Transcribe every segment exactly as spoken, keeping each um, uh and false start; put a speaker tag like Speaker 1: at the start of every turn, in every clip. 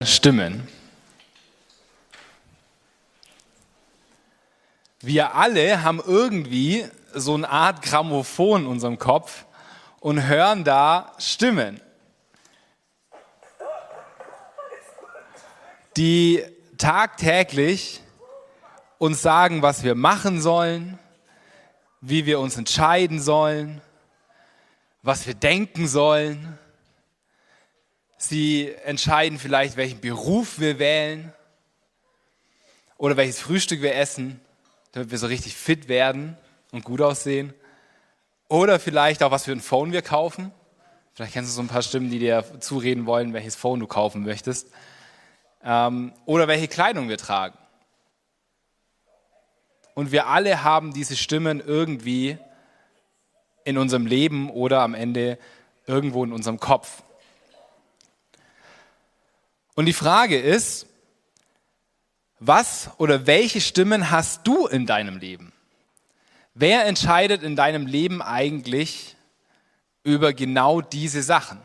Speaker 1: Stimmen. Wir alle haben irgendwie so eine Art Grammophon in unserem Kopf und hören da Stimmen, die tagtäglich uns sagen, was wir machen sollen, wie wir uns entscheiden sollen, was wir denken sollen. Sie entscheiden vielleicht, welchen Beruf wir wählen oder welches Frühstück wir essen, damit wir so richtig fit werden und gut aussehen. Oder vielleicht auch, was für ein Phone wir kaufen. Vielleicht kennst du so ein paar Stimmen, die dir zureden wollen, welches Phone du kaufen möchtest. Ähm, oder welche Kleidung wir tragen. Und wir alle haben diese Stimmen irgendwie in unserem Leben oder am Ende irgendwo in unserem Kopf. Und die Frage ist, was oder welche Stimmen hast du in deinem Leben? Wer entscheidet in deinem Leben eigentlich über genau diese Sachen?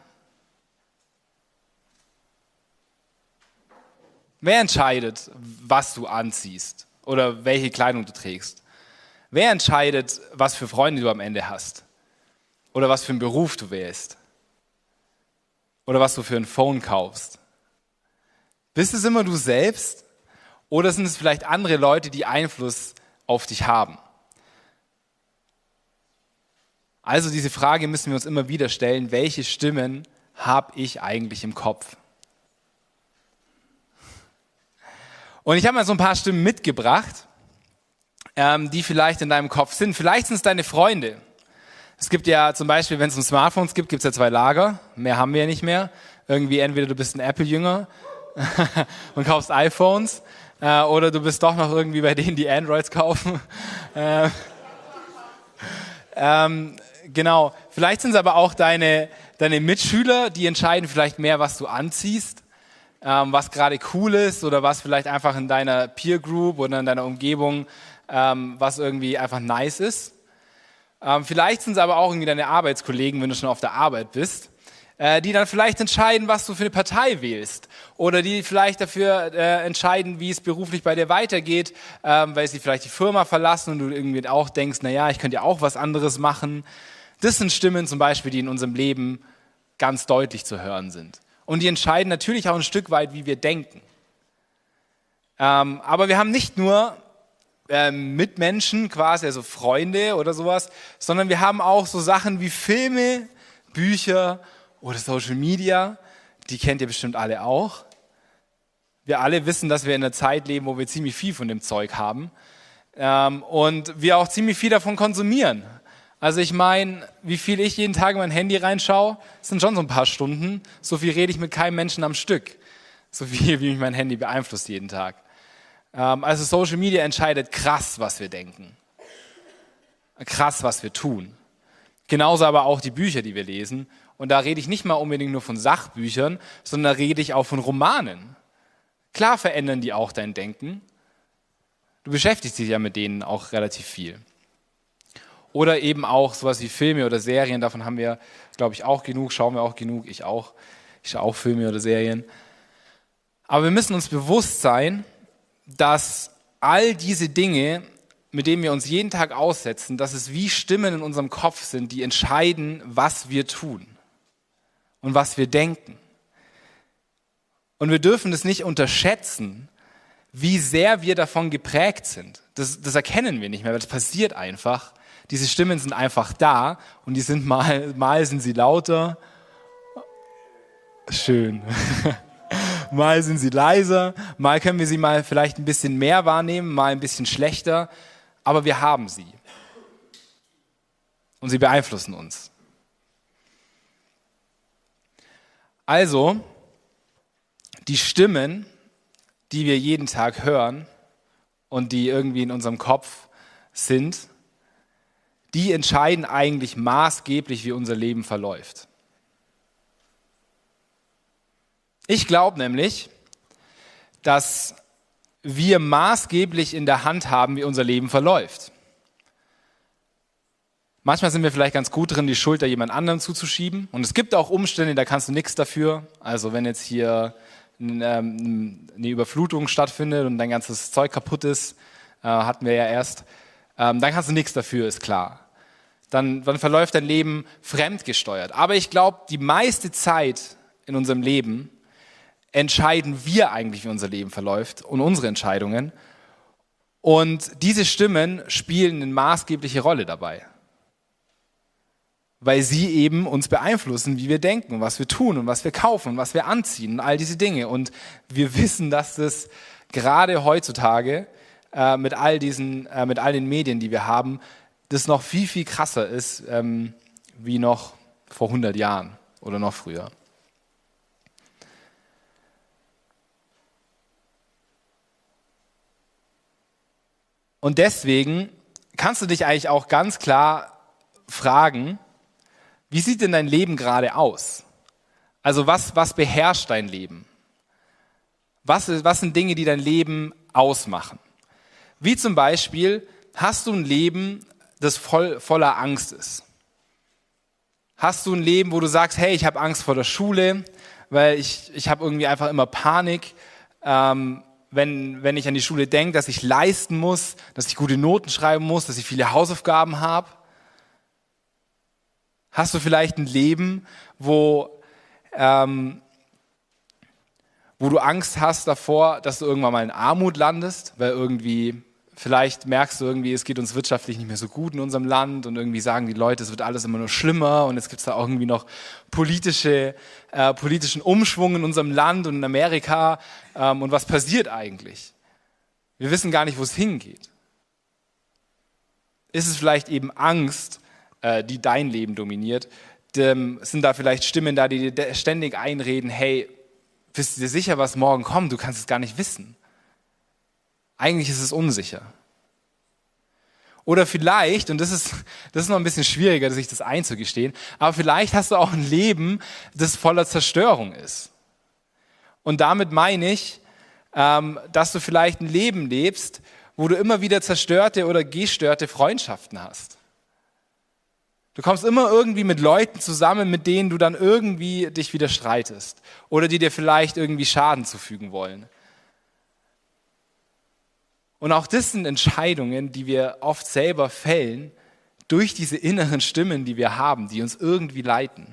Speaker 1: Wer entscheidet, was du anziehst oder welche Kleidung du trägst? Wer entscheidet, was für Freunde du am Ende hast? Oder was für einen Beruf du wählst? Oder was du für ein Phone kaufst? Bist es immer du selbst oder sind es vielleicht andere Leute, die Einfluss auf dich haben? Also diese Frage müssen wir uns immer wieder stellen, welche Stimmen habe ich eigentlich im Kopf? Und ich habe mal so ein paar Stimmen mitgebracht, ähm, die vielleicht in deinem Kopf sind. Vielleicht sind es deine Freunde. Es gibt ja zum Beispiel, wenn es um Smartphones gibt, gibt es ja zwei Lager. Mehr haben wir ja nicht mehr. Irgendwie entweder du bist ein Apple-Jünger und kaufst iPhones äh, oder du bist doch noch irgendwie bei denen, die Androids kaufen. äh, ähm, genau. Vielleicht sind es aber auch deine, deine Mitschüler, die entscheiden vielleicht mehr, was du anziehst, ähm, was gerade cool ist oder was vielleicht einfach in deiner Peer Group oder in deiner Umgebung, ähm, was irgendwie einfach nice ist. Ähm, vielleicht sind es aber auch irgendwie deine Arbeitskollegen, wenn du schon auf der Arbeit bist, äh, die dann vielleicht entscheiden, was du für eine Partei wählst oder die vielleicht dafür äh, entscheiden, wie es beruflich bei dir weitergeht, ähm, weil sie vielleicht die Firma verlassen und du irgendwie auch denkst, naja, ich könnte ja auch was anderes machen. Das sind Stimmen zum Beispiel, die in unserem Leben ganz deutlich zu hören sind. Und die entscheiden natürlich auch ein Stück weit, wie wir denken. Ähm, aber wir haben nicht nur ähm, Mitmenschen quasi, also Freunde oder sowas, sondern wir haben auch so Sachen wie Filme, Bücher oder Social Media, die kennt ihr bestimmt alle auch. Wir alle wissen, dass wir in einer Zeit leben, wo wir ziemlich viel von dem Zeug haben ähm, und wir auch ziemlich viel davon konsumieren. Also ich meine, wie viel ich jeden Tag in mein Handy reinschaue, sind schon so ein paar Stunden. So viel rede ich mit keinem Menschen am Stück. So viel, wie mich mein Handy beeinflusst jeden Tag. Ähm, also Social Media entscheidet krass, was wir denken. Krass, was wir tun. Genauso aber auch die Bücher, die wir lesen. Und da rede ich nicht mal unbedingt nur von Sachbüchern, sondern da rede ich auch von Romanen. Klar verändern die auch dein Denken. Du beschäftigst dich ja mit denen auch relativ viel. Oder eben auch sowas wie Filme oder Serien, davon haben wir, glaube ich, auch genug, schauen wir auch genug, ich auch. Ich schaue auch Filme oder Serien. Aber wir müssen uns bewusst sein, dass all diese Dinge, mit denen wir uns jeden Tag aussetzen, dass es wie Stimmen in unserem Kopf sind, die entscheiden, was wir tun und was wir denken. Und wir dürfen das nicht unterschätzen, wie sehr wir davon geprägt sind. Das, das erkennen wir nicht mehr, weil das passiert einfach. Diese Stimmen sind einfach da und die sind mal, mal sind sie lauter. Schön. Mal sind sie leiser, mal können wir sie mal vielleicht ein bisschen mehr wahrnehmen, mal ein bisschen schlechter, aber wir haben sie. Und sie beeinflussen uns. Also, die Stimmen, die wir jeden Tag hören und die irgendwie in unserem Kopf sind, die entscheiden eigentlich maßgeblich, wie unser Leben verläuft. Ich glaube nämlich, dass wir maßgeblich in der Hand haben, wie unser Leben verläuft. Manchmal sind wir vielleicht ganz gut drin, die Schuld da jemand anderem zuzuschieben. Und es gibt auch Umstände, da kannst du nichts dafür. Also wenn jetzt hier, ähm, eine Überflutung stattfindet und dein ganzes Zeug kaputt ist, äh, hatten wir ja erst, ähm, dann kannst du nichts dafür, ist klar. Dann, dann verläuft dein Leben fremdgesteuert. Aber ich glaube, die meiste Zeit in unserem Leben entscheiden wir eigentlich, wie unser Leben verläuft und unsere Entscheidungen. Und diese Stimmen spielen eine maßgebliche Rolle dabei. Weil sie eben uns beeinflussen, wie wir denken, was wir tun und was wir kaufen und was wir anziehen und all diese Dinge. Und wir wissen, dass das gerade heutzutage äh, mit all diesen, äh, mit all den Medien, die wir haben, das noch viel, viel krasser ist, ähm, wie noch vor hundert Jahren oder noch früher. Und deswegen kannst du dich eigentlich auch ganz klar fragen, wie sieht denn dein Leben gerade aus? Also was, was beherrscht dein Leben? Was, was sind Dinge, die dein Leben ausmachen? Wie zum Beispiel, hast du ein Leben, das voll, voller Angst ist? Hast du ein Leben, wo du sagst, hey, ich habe Angst vor der Schule, weil ich, ich habe irgendwie einfach immer Panik, ähm, wenn, wenn ich an die Schule denke, dass ich leisten muss, dass ich gute Noten schreiben muss, dass ich viele Hausaufgaben habe? Hast du vielleicht ein Leben, wo, ähm, wo du Angst hast davor, dass du irgendwann mal in Armut landest, weil irgendwie vielleicht merkst du irgendwie, es geht uns wirtschaftlich nicht mehr so gut in unserem Land und irgendwie sagen die Leute, es wird alles immer nur schlimmer und jetzt gibt es da auch irgendwie noch politische, äh, politischen Umschwung in unserem Land und in Amerika. Ähm, und was passiert eigentlich? Wir wissen gar nicht, wo es hingeht. Ist es vielleicht eben Angst, äh, die dein Leben dominiert? Dem, sind da vielleicht Stimmen da, die dir ständig einreden, hey, bist du dir sicher, was morgen kommt? Du kannst es gar nicht wissen. Eigentlich ist es unsicher. Oder vielleicht, und das ist, das ist noch ein bisschen schwieriger, sich das einzugestehen, aber vielleicht hast du auch ein Leben, das voller Zerstörung ist. Und damit meine ich, ähm, dass du vielleicht ein Leben lebst, wo du immer wieder zerstörte oder gestörte Freundschaften hast. Du kommst immer irgendwie mit Leuten zusammen, mit denen du dann irgendwie dich wieder streitest oder die dir vielleicht irgendwie Schaden zufügen wollen. Und auch das sind Entscheidungen, die wir oft selber fällen, durch diese inneren Stimmen, die wir haben, die uns irgendwie leiten.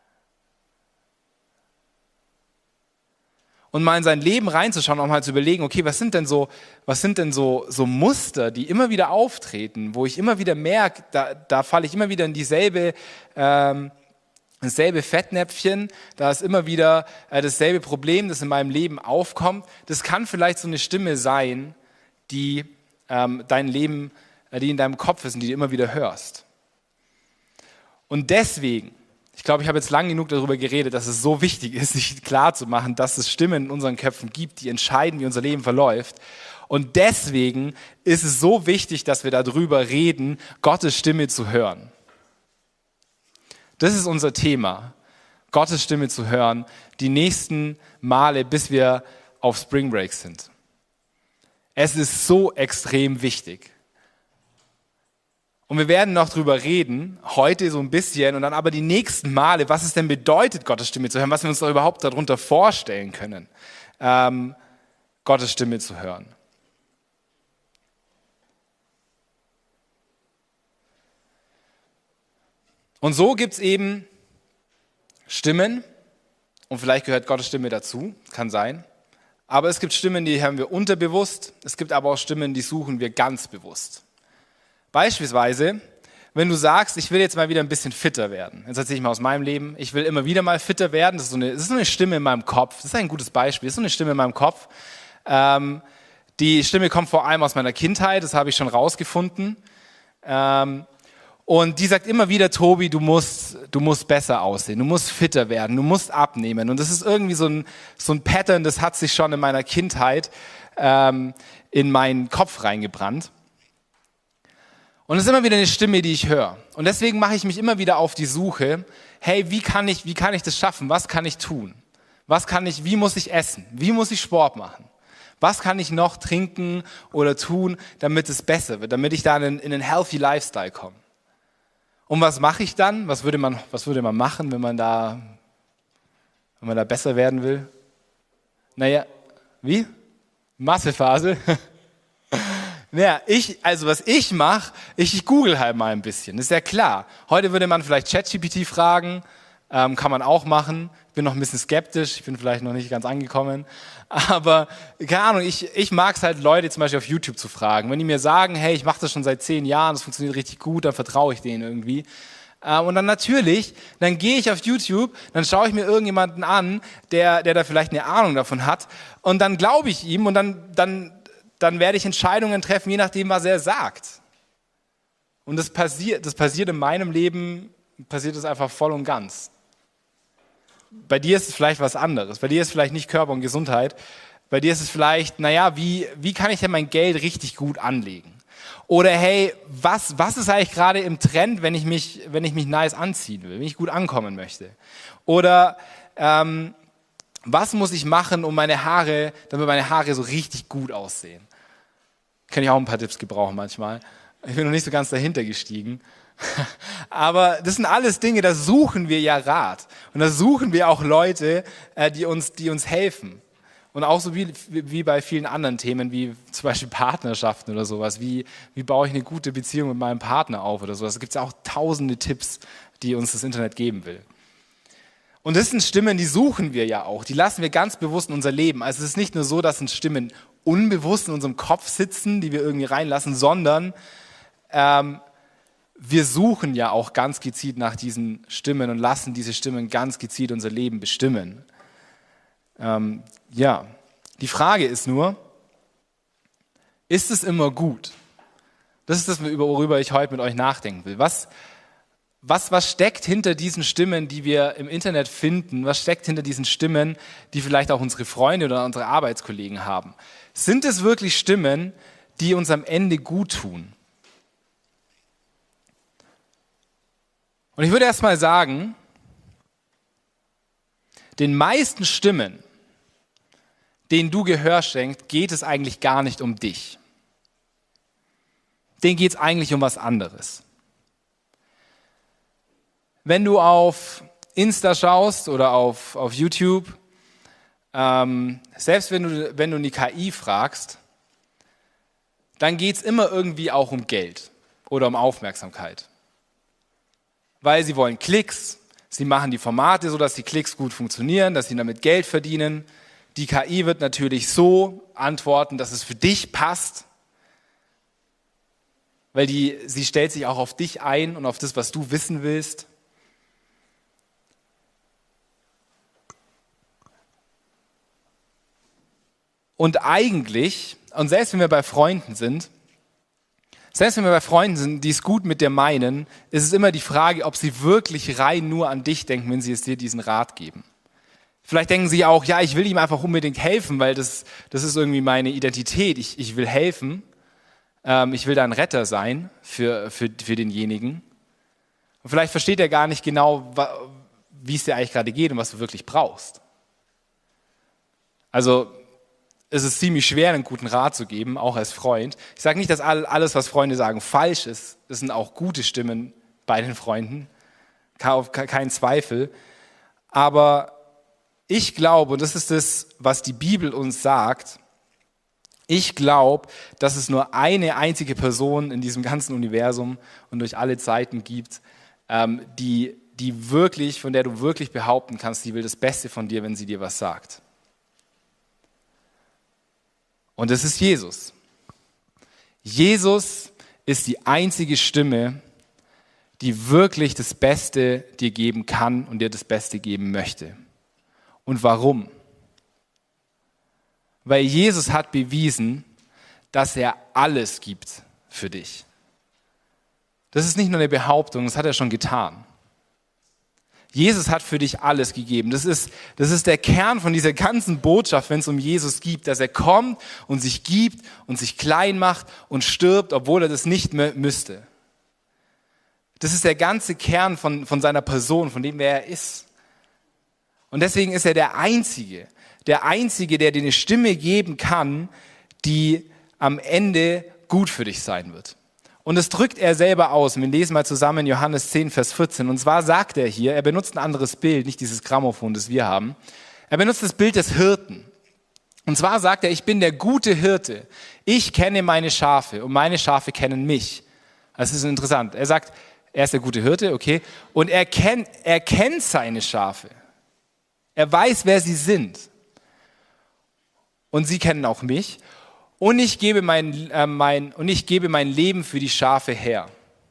Speaker 1: Und mal in sein Leben reinzuschauen, auch mal zu überlegen, okay, was sind denn so, was sind denn so, so Muster, die immer wieder auftreten, wo ich immer wieder merke, da, da falle ich immer wieder in dieselbe, ähm, dasselbe Fettnäpfchen, da ist immer wieder äh, dasselbe Problem, das in meinem Leben aufkommt. Das kann vielleicht so eine Stimme sein, die ähm, dein Leben, äh, die in deinem Kopf ist und die du immer wieder hörst. Und deswegen, ich glaube, ich habe jetzt lang genug darüber geredet, dass es so wichtig ist, sich klar zu machen, dass es Stimmen in unseren Köpfen gibt, die entscheiden, wie unser Leben verläuft. Und deswegen ist es so wichtig, dass wir darüber reden, Gottes Stimme zu hören. Das ist unser Thema, Gottes Stimme zu hören, die nächsten Male, bis wir auf Spring Break sind. Es ist so extrem wichtig. Und wir werden noch drüber reden, heute so ein bisschen und dann aber die nächsten Male, was es denn bedeutet, Gottes Stimme zu hören, was wir uns da überhaupt darunter vorstellen können, ähm, Gottes Stimme zu hören. Und so gibt es eben Stimmen, und vielleicht gehört Gottes Stimme dazu, kann sein. Aber es gibt Stimmen, die hören wir unterbewusst. Es gibt aber auch Stimmen, die suchen wir ganz bewusst. Beispielsweise, wenn du sagst, ich will jetzt mal wieder ein bisschen fitter werden. Jetzt erzähle ich mal aus meinem Leben. Ich will immer wieder mal fitter werden. Das ist so eine, das ist so eine Stimme in meinem Kopf. Das ist ein gutes Beispiel. Das ist so eine Stimme in meinem Kopf. Ähm, die Stimme kommt vor allem aus meiner Kindheit. Das habe ich schon rausgefunden. Ähm, Und die sagt immer wieder, Tobi, du musst, du musst besser aussehen, du musst fitter werden, du musst abnehmen. Und das ist irgendwie so ein, so ein Pattern, das hat sich schon in meiner Kindheit ähm, in meinen Kopf reingebrannt. Und es ist immer wieder eine Stimme, die ich höre. Und deswegen mache ich mich immer wieder auf die Suche, hey, wie kann ich, wie kann ich das schaffen? Was kann ich tun? Was kann ich, wie muss ich essen? Wie muss ich Sport machen? Was kann ich noch trinken oder tun, damit es besser wird, damit ich da in, in einen healthy Lifestyle komme? Und was mache ich dann? Was würde man, was würde man machen, wenn man da, wenn man da besser werden will? Naja, wie? Massephase? Naja, ich, also was ich mache, ich, ich google halt mal ein bisschen, ist ja klar. Heute würde man vielleicht ChatGPT fragen, ähm, kann man auch machen. Ich bin noch ein bisschen skeptisch, ich bin vielleicht noch nicht ganz angekommen. Aber, keine Ahnung, ich, ich mag es halt, Leute zum Beispiel auf YouTube zu fragen. Wenn die mir sagen, hey, ich mache das schon seit zehn Jahren, das funktioniert richtig gut, dann vertraue ich denen irgendwie. Ähm, und dann natürlich, dann gehe ich auf YouTube, dann schaue ich mir irgendjemanden an, der, der da vielleicht eine Ahnung davon hat. Und dann glaube ich ihm und dann, dann, dann werde ich Entscheidungen treffen, je nachdem, was er sagt. Und das passiert, das passiert in meinem Leben, passiert das einfach voll und ganz. Bei dir ist es vielleicht was anderes. Bei dir ist es vielleicht nicht Körper und Gesundheit. Bei dir ist es vielleicht, naja, wie, wie kann ich denn mein Geld richtig gut anlegen? Oder hey, was, was ist eigentlich gerade im Trend, wenn ich mich, wenn ich mich nice anziehen will, wenn ich gut ankommen möchte? Oder ähm, was muss ich machen, um meine Haare, damit meine Haare so richtig gut aussehen? Kann ich auch ein paar Tipps gebrauchen manchmal. Ich bin noch nicht so ganz dahinter gestiegen. Aber das sind alles Dinge, da suchen wir ja Rat. Und da suchen wir auch Leute, die uns, die uns helfen. Und auch so wie, wie bei vielen anderen Themen, wie zum Beispiel Partnerschaften oder sowas. Wie, wie baue ich eine gute Beziehung mit meinem Partner auf oder sowas. Da gibt es ja auch tausende Tipps, die uns das Internet geben will. Und das sind Stimmen, die suchen wir ja auch. Die lassen wir ganz bewusst in unser Leben. Also es ist nicht nur so, dass sind Stimmen unbewusst in unserem Kopf sitzen, die wir irgendwie reinlassen, sondern ähm, wir suchen ja auch ganz gezielt nach diesen Stimmen und lassen diese Stimmen ganz gezielt unser Leben bestimmen. Ähm, ja, die Frage ist nur, ist es immer gut? Das ist das, worüber ich heute mit euch nachdenken will. Was, was, was steckt hinter diesen Stimmen, die wir im Internet finden? Was steckt hinter diesen Stimmen, die vielleicht auch unsere Freunde oder unsere Arbeitskollegen haben? Sind es wirklich Stimmen, die uns am Ende gut tun? Und ich würde erst mal sagen, den meisten Stimmen, denen du Gehör schenkst, geht es eigentlich gar nicht um dich. Denen geht es eigentlich um was anderes. Wenn du auf Insta schaust oder auf, auf YouTube, ähm, selbst wenn du, wenn du eine K I fragst, dann geht es immer irgendwie auch um Geld oder um Aufmerksamkeit. Weil sie wollen Klicks, sie machen die Formate so, dass die Klicks gut funktionieren, dass sie damit Geld verdienen. Die K I wird natürlich so antworten, dass es für dich passt, weil die, sie stellt sich auch auf dich ein und auf das, was du wissen willst. Und eigentlich, und selbst wenn wir bei Freunden sind, Selbst wenn wir bei Freunden sind, die es gut mit dir meinen, ist es immer die Frage, ob sie wirklich rein nur an dich denken, wenn sie es dir diesen Rat geben. Vielleicht denken sie auch, ja, ich will ihm einfach unbedingt helfen, weil das, das ist irgendwie meine Identität. Ich, ich will helfen. Ähm, ich will da ein Retter sein für, für, für denjenigen. Und vielleicht versteht er gar nicht genau, wie es dir eigentlich gerade geht und was du wirklich brauchst. Also, es ist ziemlich schwer, einen guten Rat zu geben, auch als Freund. Ich sage nicht, dass alles, was Freunde sagen, falsch ist. Es sind auch gute Stimmen bei den Freunden, kein Zweifel. Aber ich glaube, und das ist das, was die Bibel uns sagt, ich glaube, dass es nur eine einzige Person in diesem ganzen Universum und durch alle Zeiten gibt, die, die wirklich, von der du wirklich behaupten kannst, die will das Beste von dir, wenn sie dir was sagt. Und es ist Jesus. Jesus ist die einzige Stimme, die wirklich das Beste dir geben kann und dir das Beste geben möchte. Und warum? Weil Jesus hat bewiesen, dass er alles gibt für dich. Das ist nicht nur eine Behauptung, das hat er schon getan. Jesus hat für dich alles gegeben. Das ist, das ist der Kern von dieser ganzen Botschaft, wenn es um Jesus geht, dass er kommt und sich gibt und sich klein macht und stirbt, obwohl er das nicht mehr müsste. Das ist der ganze Kern von, von seiner Person, von dem, wer er ist. Und deswegen ist er der Einzige, der Einzige, der dir eine Stimme geben kann, die am Ende gut für dich sein wird. Und das drückt er selber aus. Wir lesen mal zusammen Johannes zehn, Vers vierzehn. Und zwar sagt er hier, er benutzt ein anderes Bild, nicht dieses Grammophon, das wir haben. Er benutzt das Bild des Hirten. Und zwar sagt er, ich bin der gute Hirte. Ich kenne meine Schafe und meine Schafe kennen mich. Das ist interessant. Er sagt, er ist der gute Hirte, okay. Und er kennt, er kennt seine Schafe. Er weiß, wer sie sind. Und sie kennen auch mich. Und ich gebe mein, äh, mein, und ich gebe mein Leben für die Schafe her.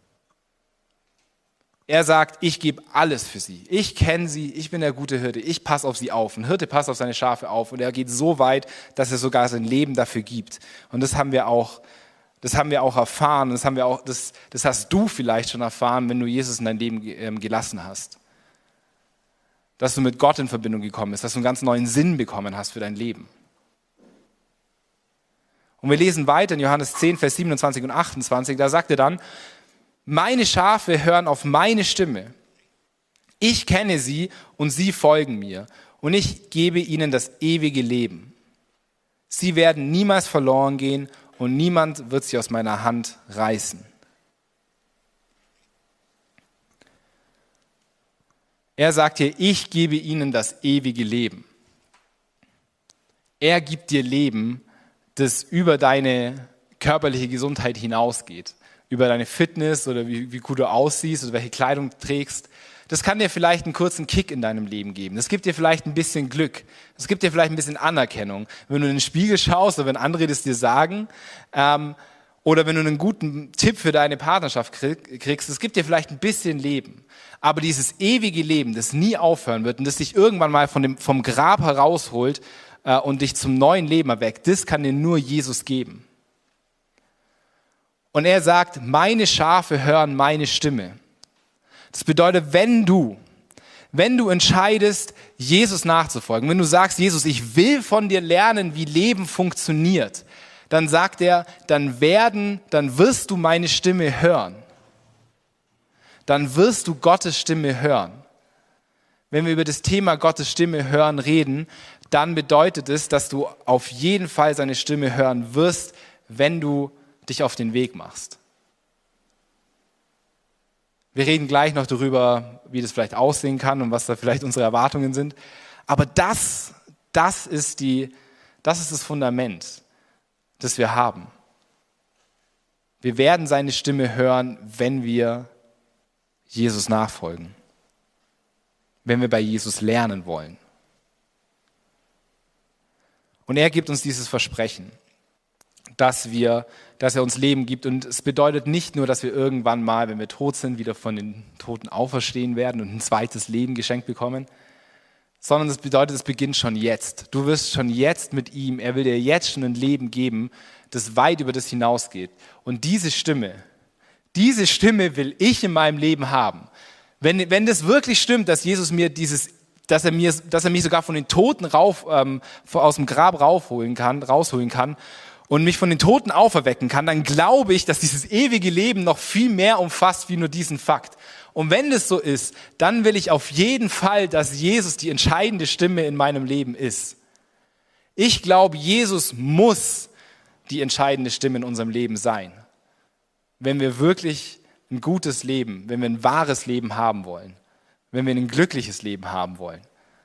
Speaker 1: Er sagt, ich gebe alles für sie. Ich kenne sie, ich bin der gute Hirte, ich passe auf sie auf. Ein Hirte passt auf seine Schafe auf und er geht so weit, dass er sogar sein Leben dafür gibt. Und das haben wir auch, das haben wir auch erfahren. Das haben wir auch, das, das hast du vielleicht schon erfahren, wenn du Jesus in dein Leben ähm, gelassen hast. Dass du mit Gott in Verbindung gekommen bist, dass du einen ganz neuen Sinn bekommen hast für dein Leben. Und wir lesen weiter in Johannes zehn, Vers siebenundzwanzig und achtundzwanzig, da sagt er dann, meine Schafe hören auf meine Stimme. Ich kenne sie und sie folgen mir. Und ich gebe ihnen das ewige Leben. Sie werden niemals verloren gehen und niemand wird sie aus meiner Hand reißen. Er sagt hier, ich gebe ihnen das ewige Leben. Er gibt dir Leben, das über deine körperliche Gesundheit hinausgeht. Über deine Fitness oder wie, wie gut du aussiehst oder welche Kleidung du trägst. Das kann dir vielleicht einen kurzen Kick in deinem Leben geben. Das gibt dir vielleicht ein bisschen Glück. Das gibt dir vielleicht ein bisschen Anerkennung. Wenn du in den Spiegel schaust oder wenn andere das dir sagen ähm, oder wenn du einen guten Tipp für deine Partnerschaft kriegst, das gibt dir vielleicht ein bisschen Leben. Aber dieses ewige Leben, das nie aufhören wird und das dich irgendwann mal von dem, vom Grab herausholt äh, und dich zum neuen Leben erweckt, das kann dir nur Jesus geben. Und er sagt, meine Schafe hören meine Stimme. Das bedeutet, wenn du, wenn du entscheidest, Jesus nachzufolgen, wenn du sagst, Jesus, ich will von dir lernen, wie Leben funktioniert, dann sagt er, dann werden, dann wirst du meine Stimme hören. Dann wirst du Gottes Stimme hören. Wenn wir über das Thema Gottes Stimme hören reden, dann bedeutet es, dass du auf jeden Fall seine Stimme hören wirst, wenn du dich auf den Weg machst. Wir reden gleich noch darüber, wie das vielleicht aussehen kann und was da vielleicht unsere Erwartungen sind. Aber das, das ist die, das ist das Fundament, das wir haben. Wir werden seine Stimme hören, wenn wir Jesus nachfolgen. Wenn wir bei Jesus lernen wollen. Und er gibt uns dieses Versprechen, dass wir, dass er uns Leben gibt. Und es bedeutet nicht nur, dass wir irgendwann mal, wenn wir tot sind, wieder von den Toten auferstehen werden und ein zweites Leben geschenkt bekommen, sondern es bedeutet, es beginnt schon jetzt. Du wirst schon jetzt mit ihm, er will dir jetzt schon ein Leben geben, das weit über das hinausgeht. Und diese Stimme, diese Stimme will ich in meinem Leben haben. Wenn, wenn das wirklich stimmt, dass Jesus mir dieses, dass er mir, dass er mich sogar von den Toten rauf, ähm, aus dem Grab raufholen kann, rausholen kann, und mich von den Toten auferwecken kann, dann glaube ich, dass dieses ewige Leben noch viel mehr umfasst wie nur diesen Fakt. Und wenn das so ist, dann will ich auf jeden Fall, dass Jesus die entscheidende Stimme in meinem Leben ist. Ich glaube, Jesus muss die entscheidende Stimme in unserem Leben sein. Wenn wir wirklich ein gutes Leben, wenn wir ein wahres Leben haben wollen, wenn wir ein glückliches Leben haben wollen.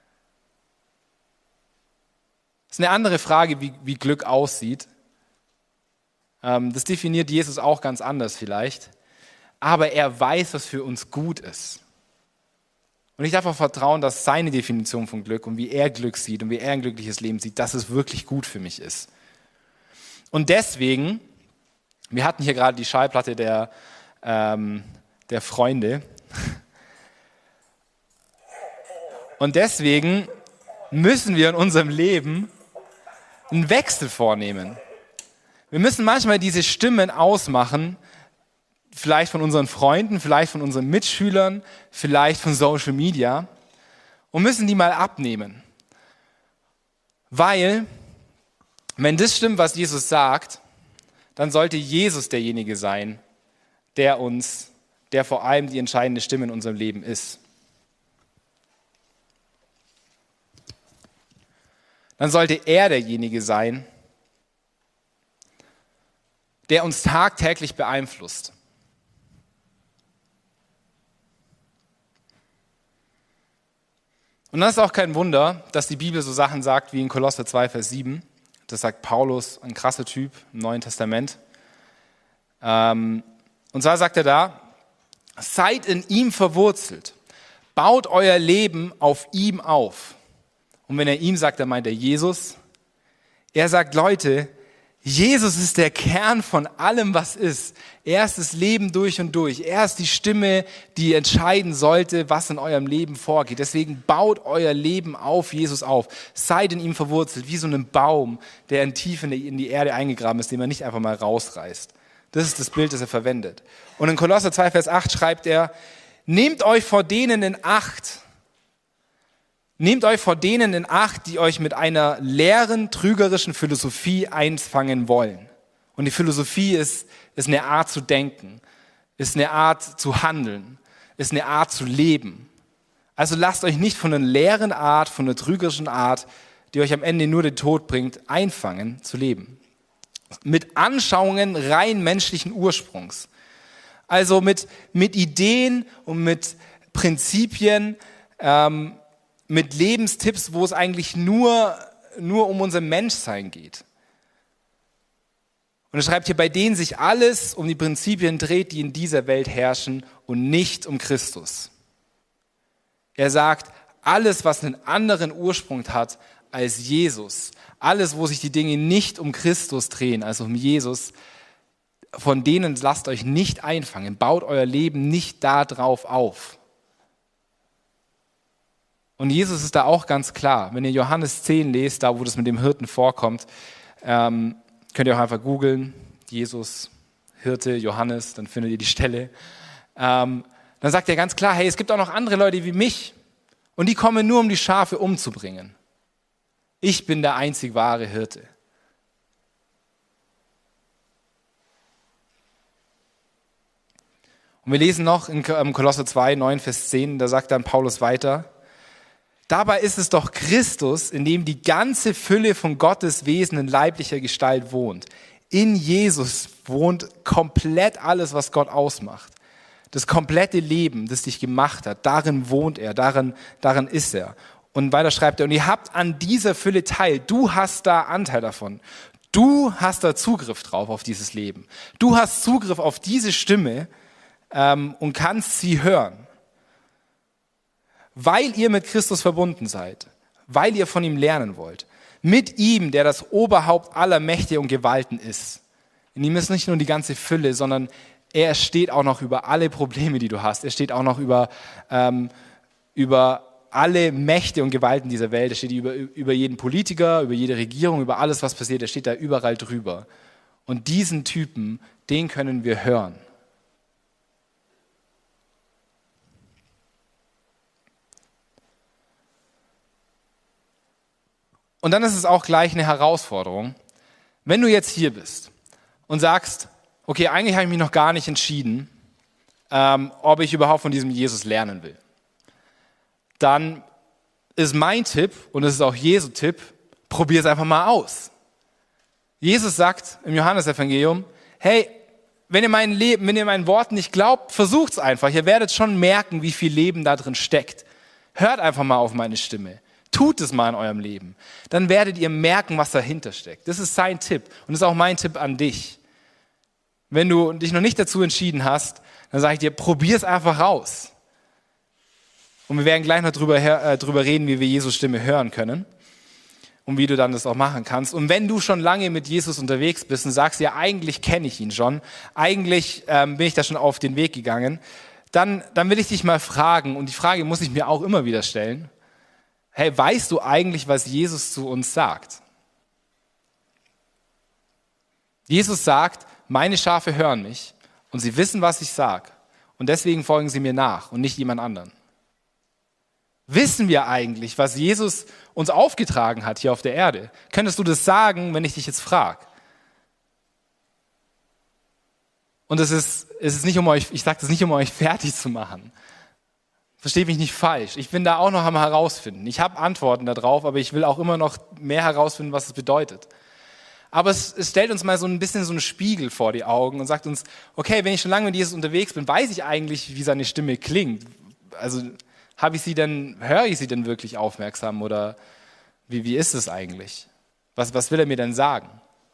Speaker 1: Das ist eine andere Frage, wie, wie Glück aussieht. Das definiert Jesus auch ganz anders vielleicht. Aber er weiß, was für uns gut ist. Und ich darf auch vertrauen, dass seine Definition von Glück und wie er Glück sieht und wie er ein glückliches Leben sieht, dass es wirklich gut für mich ist. Und deswegen, wir hatten hier gerade die Schallplatte der, ähm, der Freunde. Und deswegen müssen wir in unserem Leben einen Wechsel vornehmen. Wir müssen manchmal diese Stimmen ausmachen, vielleicht von unseren Freunden, vielleicht von unseren Mitschülern, vielleicht von Social Media und müssen die mal abnehmen. Weil, wenn das stimmt, was Jesus sagt, dann sollte Jesus derjenige sein, der uns, der vor allem die entscheidende Stimme in unserem Leben ist. Dann sollte er derjenige sein, der uns tagtäglich beeinflusst. Und dann ist auch kein Wunder, dass die Bibel so Sachen sagt wie in Kolosser zwei, Vers sieben. Das sagt Paulus, ein krasser Typ im Neuen Testament. Ähm, und zwar sagt er da, seid in ihm verwurzelt, baut euer Leben auf ihm auf. Und wenn er ihm sagt, dann meint er Jesus. Er sagt, Leute, Jesus ist der Kern von allem, was ist. Er ist das Leben durch und durch. Er ist die Stimme, die entscheiden sollte, was in eurem Leben vorgeht. Deswegen baut euer Leben auf Jesus auf. Seid in ihm verwurzelt, wie so ein Baum, der in tief in die, in die Erde eingegraben ist, den man nicht einfach mal rausreißt. Das ist das Bild, das er verwendet. Und in Kolosser zwei, Vers acht schreibt er, nehmt euch vor denen in Acht, Nehmt euch vor denen in Acht, die euch mit einer leeren, trügerischen Philosophie einfangen wollen. Und die Philosophie ist, ist eine Art zu denken, ist eine Art zu handeln, ist eine Art zu leben. Also lasst euch nicht von einer leeren Art, von einer trügerischen Art, die euch am Ende nur den Tod bringt, einfangen zu leben. Mit Anschauungen rein menschlichen Ursprungs. Also mit, mit Ideen und mit Prinzipien, ähm, mit Lebenstipps, wo es eigentlich nur, nur um unser Menschsein geht. Und er schreibt hier, bei denen sich alles um die Prinzipien dreht, die in dieser Welt herrschen und nicht um Christus. Er sagt, alles, was einen anderen Ursprung hat als Jesus, alles, wo sich die Dinge nicht um Christus drehen, also um Jesus, von denen lasst euch nicht einfangen, baut euer Leben nicht darauf auf. Und Jesus ist da auch ganz klar. Wenn ihr Johannes zehn lest, da wo das mit dem Hirten vorkommt, ähm, könnt ihr auch einfach googeln, Jesus, Hirte, Johannes, dann findet ihr die Stelle. Ähm, dann sagt er ganz klar, hey, es gibt auch noch andere Leute wie mich und die kommen nur, um die Schafe umzubringen. Ich bin der einzig wahre Hirte. Und wir lesen noch in Kolosser zwei, neun, Vers zehn, da sagt dann Paulus weiter, dabei ist es doch Christus, in dem die ganze Fülle von Gottes Wesen in leiblicher Gestalt wohnt. In Jesus wohnt komplett alles, was Gott ausmacht. Das komplette Leben, das dich gemacht hat, darin wohnt er, darin, darin ist er. Und weiter schreibt er, und ihr habt an dieser Fülle teil. Du hast da Anteil davon. Du hast da Zugriff drauf auf dieses Leben. Du hast Zugriff auf diese Stimme ähm, und kannst sie hören. Weil ihr mit Christus verbunden seid, weil ihr von ihm lernen wollt, mit ihm, der das Oberhaupt aller Mächte und Gewalten ist. In ihm ist nicht nur die ganze Fülle, sondern er steht auch noch über alle Probleme, die du hast. Er steht auch noch über, ähm, über alle Mächte und Gewalten dieser Welt. Er steht über, über jeden Politiker, über jede Regierung, über alles, was passiert. Er steht da überall drüber. Und diesen Typen, den können wir hören. Und dann ist es auch gleich eine Herausforderung, wenn du jetzt hier bist und sagst, okay, eigentlich habe ich mich noch gar nicht entschieden, ähm, ob ich überhaupt von diesem Jesus lernen will. Dann ist mein Tipp, und es ist auch Jesu Tipp, probier es einfach mal aus. Jesus sagt im Johannesevangelium, hey, wenn ihr mein Leben, wenn ihr meinen Worten nicht glaubt, versucht's einfach. Ihr werdet schon merken, wie viel Leben da drin steckt. Hört einfach mal auf meine Stimme. Tut es mal in eurem Leben. Dann werdet ihr merken, was dahinter steckt. Das ist sein Tipp. Und das ist auch mein Tipp an dich. Wenn du dich noch nicht dazu entschieden hast, dann sage ich dir, probier es einfach raus. Und wir werden gleich noch drüber, äh, drüber reden, wie wir Jesus Stimme hören können. Und wie du dann das auch machen kannst. Und wenn du schon lange mit Jesus unterwegs bist und sagst, ja, eigentlich kenne ich ihn schon, eigentlich ähm, bin ich da schon auf den Weg gegangen, dann, dann will ich dich mal fragen, und die Frage muss ich mir auch immer wieder stellen, hey, weißt du eigentlich, was Jesus zu uns sagt? Jesus sagt, meine Schafe hören mich und sie wissen, was ich sage. Und deswegen folgen sie mir nach und nicht jemand anderen. Wissen wir eigentlich, was Jesus uns aufgetragen hat hier auf der Erde? Könntest du das sagen, wenn ich dich jetzt frage? Und es ist, es ist nicht um euch, ich sage das nicht, um euch fertig zu machen. Versteht mich nicht falsch. Ich bin da auch noch am herausfinden. Ich habe Antworten darauf, aber ich will auch immer noch mehr herausfinden, was es bedeutet. Aber es, es stellt uns mal so ein bisschen so einen Spiegel vor die Augen und sagt uns, okay, wenn ich schon lange mit Jesus unterwegs bin, weiß ich eigentlich, wie seine Stimme klingt. Also habe ich sie denn, höre ich sie denn wirklich aufmerksam oder wie, wie ist es eigentlich? Was, was will er mir denn sagen?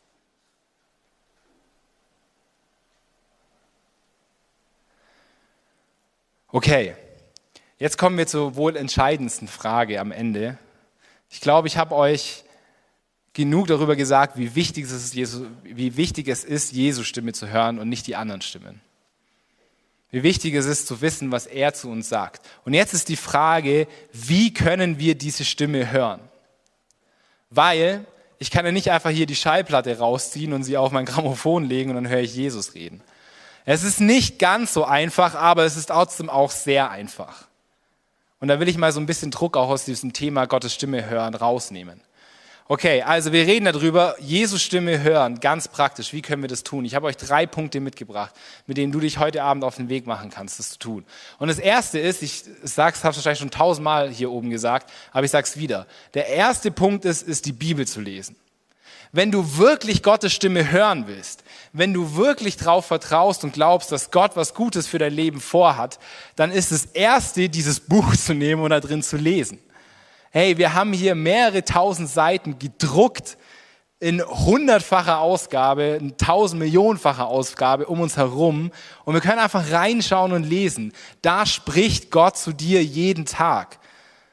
Speaker 1: Okay, jetzt kommen wir zur wohl entscheidendsten Frage am Ende. Ich glaube, ich habe euch genug darüber gesagt, wie wichtig es ist, Jesu, wie wichtig es ist, Jesu Stimme zu hören und nicht die anderen Stimmen. Wie wichtig es ist, zu wissen, was er zu uns sagt. Und jetzt ist die Frage, wie können wir diese Stimme hören? Weil ich kann ja nicht einfach hier die Schallplatte rausziehen und sie auf mein Grammophon legen und dann höre ich Jesus reden. Es ist nicht ganz so einfach, aber es ist trotzdem auch sehr einfach. Und da will ich mal so ein bisschen Druck auch aus diesem Thema Gottes Stimme hören rausnehmen. Okay, also wir reden darüber, Jesu Stimme hören, ganz praktisch. Wie können wir das tun? Ich habe euch drei Punkte mitgebracht, mit denen du dich heute Abend auf den Weg machen kannst, das zu tun. Und das erste ist, ich sag's, habe es wahrscheinlich schon tausendmal hier oben gesagt, aber ich sag's wieder. Der erste Punkt ist, ist die Bibel zu lesen. Wenn du wirklich Gottes Stimme hören willst, wenn du wirklich darauf vertraust und glaubst, dass Gott was Gutes für dein Leben vorhat, dann ist das Erste, dieses Buch zu nehmen und da drin zu lesen. Hey, wir haben hier mehrere tausend Seiten gedruckt in hundertfacher Ausgabe, in tausend Millionenfacher Ausgabe um uns herum und wir können einfach reinschauen und lesen. Da spricht Gott zu dir jeden Tag.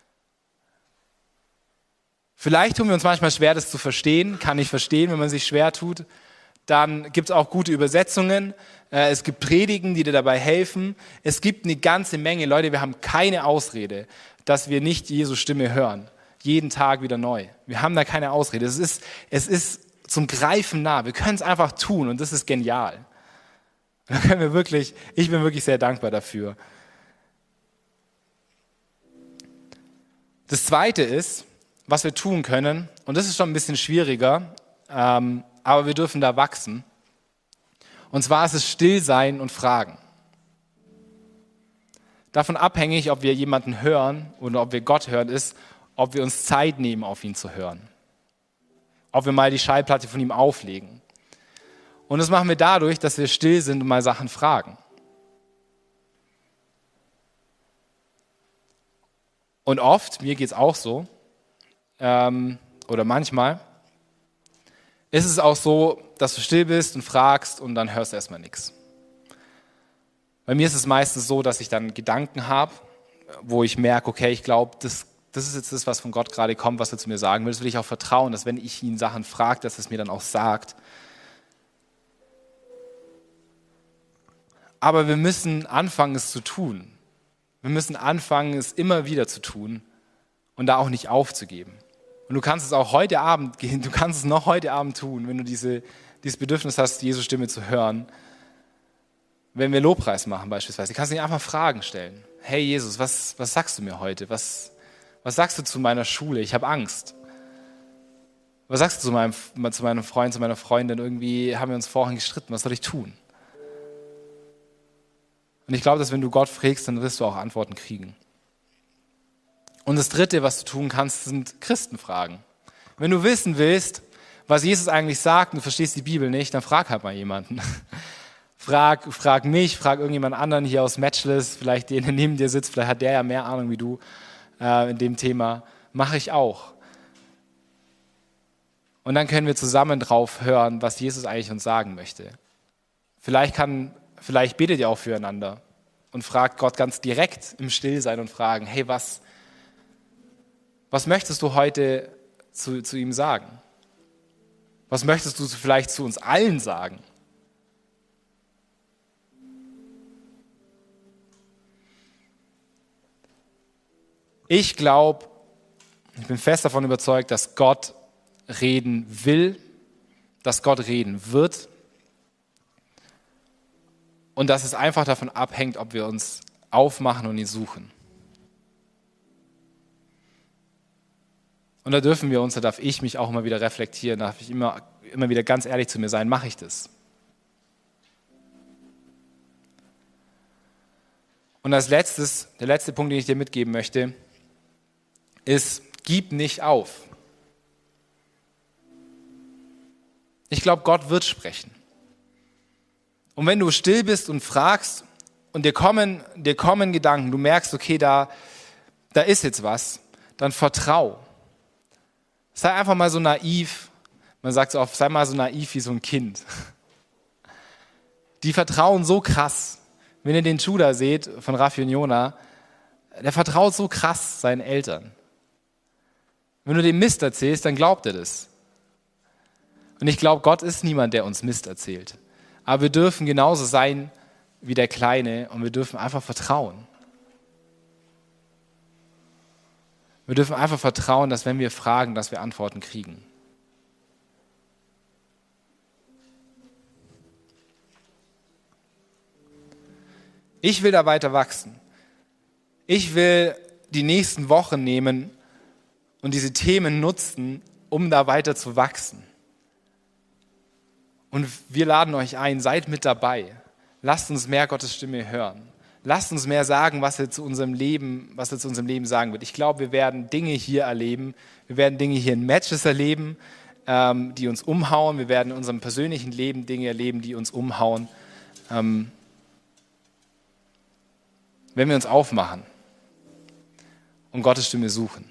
Speaker 1: Vielleicht tun wir uns manchmal schwer, das zu verstehen, kann ich verstehen, wenn man sich schwer tut. Dann gibt es auch gute Übersetzungen, es gibt Predigen, die dir dabei helfen. Es gibt eine ganze Menge, Leute, wir haben keine Ausrede, dass wir nicht Jesu Stimme hören. Jeden Tag wieder neu. Wir haben da keine Ausrede. Es ist, es ist zum Greifen nah. Wir können es einfach tun und das ist genial. Da können wir wirklich, ich bin wirklich sehr dankbar dafür. Das Zweite ist, was wir tun können, und das ist schon ein bisschen schwieriger, ähm, aber wir dürfen da wachsen. Und zwar ist es Stillsein und Fragen. Davon abhängig, ob wir jemanden hören oder ob wir Gott hören, ist, ob wir uns Zeit nehmen, auf ihn zu hören. Ob wir mal die Schallplatte von ihm auflegen. Und das machen wir dadurch, dass wir still sind und mal Sachen fragen. Und oft, mir geht es auch so, ähm, oder manchmal, ist es auch so, dass du still bist und fragst und dann hörst du erstmal nichts. Bei mir ist es meistens so, dass ich dann Gedanken habe, wo ich merke, okay, ich glaube, das, das ist jetzt das, was von Gott gerade kommt, was er zu mir sagen will. Das will ich auch vertrauen, dass wenn ich ihn Sachen frage, dass er es mir dann auch sagt. Aber wir müssen anfangen, es zu tun. Wir müssen anfangen, es immer wieder zu tun und da auch nicht aufzugeben. Und du kannst es auch heute Abend gehen, du kannst es noch heute Abend tun, wenn du diese, dieses Bedürfnis hast, Jesu Stimme zu hören. Wenn wir Lobpreis machen beispielsweise, kannst du dir einfach Fragen stellen. Hey Jesus, was, was sagst du mir heute? Was, was sagst du zu meiner Schule? Ich habe Angst. Was sagst du zu meinem, zu meinem Freund, zu meiner Freundin? Irgendwie haben wir uns vorhin gestritten. Was soll ich tun? Und ich glaube, dass wenn du Gott fragst, dann wirst du auch Antworten kriegen. Und das Dritte, was du tun kannst, sind Christenfragen. Wenn du wissen willst, was Jesus eigentlich sagt und du verstehst die Bibel nicht, dann frag halt mal jemanden. Frag, frag mich, frag irgendjemand anderen hier aus Matchless, vielleicht den, der neben dir sitzt, vielleicht hat der ja mehr Ahnung wie du äh, in dem Thema. Mache ich auch. Und dann können wir zusammen drauf hören, was Jesus eigentlich uns sagen möchte. Vielleicht, kann, vielleicht betet ihr auch füreinander und fragt Gott ganz direkt im Stillsein und fragen, hey, was, was möchtest du heute zu, zu ihm sagen? Was möchtest du vielleicht zu uns allen sagen? Ich glaube, ich bin fest davon überzeugt, dass Gott reden will, dass Gott reden wird und dass es einfach davon abhängt, ob wir uns aufmachen und ihn suchen. Und da dürfen wir uns, da darf ich mich auch immer wieder reflektieren, da darf ich immer, immer wieder ganz ehrlich zu mir sein, mache ich das? Und als letztes, der letzte Punkt, den ich dir mitgeben möchte, ist, gib nicht auf. Ich glaube, Gott wird sprechen. Und wenn du still bist und fragst und dir kommen, dir kommen Gedanken, du merkst, okay, da, da ist jetzt was, dann vertrau. Sei einfach mal so naiv Man sagt so oft, sei mal so naiv wie so ein Kind. Die vertrauen so krass. Wenn ihr den Judah seht von Raffi und Jona, der vertraut so krass seinen Eltern. Wenn du dem Mist erzählst, dann glaubt er das. Und ich glaube, Gott ist niemand, der uns Mist erzählt. Aber wir dürfen genauso sein wie der Kleine und wir dürfen einfach vertrauen. Wir dürfen einfach vertrauen, dass wenn wir fragen, dass wir Antworten kriegen. Ich will da weiter wachsen. Ich will die nächsten Wochen nehmen und diese Themen nutzen, um da weiter zu wachsen. Und wir laden euch ein, seid mit dabei. Lasst uns mehr Gottes Stimme hören. Lasst uns mehr sagen, was er zu unserem Leben, was er zu unserem Leben sagen wird. Ich glaube, wir werden Dinge hier erleben. Wir werden Dinge hier in Matches erleben, ähm, die uns umhauen. Wir werden in unserem persönlichen Leben Dinge erleben, die uns umhauen. Ähm, wenn wir uns aufmachen und Gottes Stimme suchen.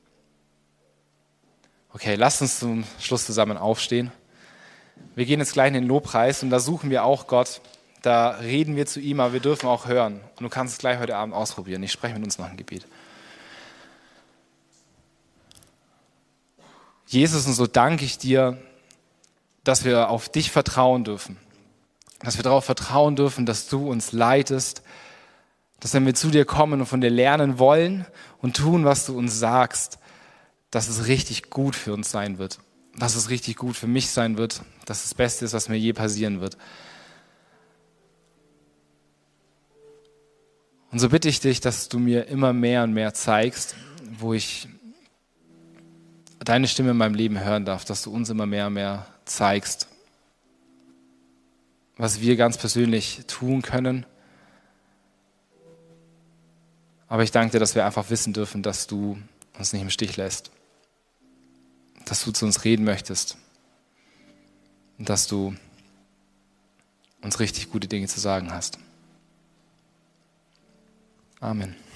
Speaker 1: Okay, lasst uns zum Schluss zusammen aufstehen. Wir gehen jetzt gleich in den Lobpreis und da suchen wir auch Gott. Da reden wir zu ihm, aber wir dürfen auch hören. Und du kannst es gleich heute Abend ausprobieren. Ich spreche mit uns noch ein Gebet. Jesus, und so danke ich dir, dass wir auf dich vertrauen dürfen. Dass wir darauf vertrauen dürfen, dass du uns leitest. Dass wenn wir zu dir kommen und von dir lernen wollen und tun, was du uns sagst, dass es richtig gut für uns sein wird. Dass es richtig gut für mich sein wird. Dass es das Beste ist, was mir je passieren wird. Und so bitte ich dich, dass du mir immer mehr und mehr zeigst, wo ich deine Stimme in meinem Leben hören darf, dass du uns immer mehr und mehr zeigst, was wir ganz persönlich tun können. Aber ich danke dir, dass wir einfach wissen dürfen, dass du uns nicht im Stich lässt, dass du zu uns reden möchtest und dass du uns richtig gute Dinge zu sagen hast. Amen.